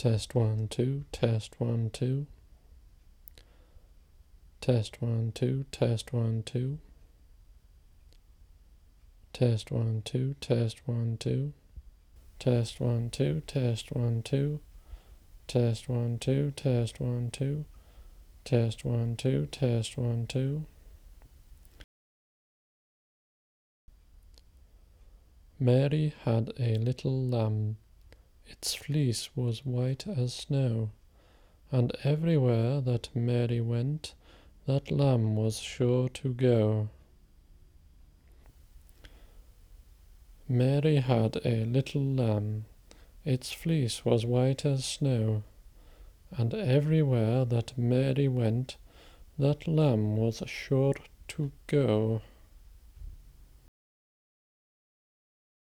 Test 1 2, test 1 2. Test 1 2, test 1 2. Test 1 2, test 1 2. Test 1 2, test 1 2. Test 1 2, test 1 2. Test 1 2, test 1 2. Mary had a little lamb. Its fleece was white as snow, and everywhere that Mary went, that lamb was sure to go. Mary had a little lamb. Its fleece was white as snow, and everywhere that Mary went, that lamb was sure to go.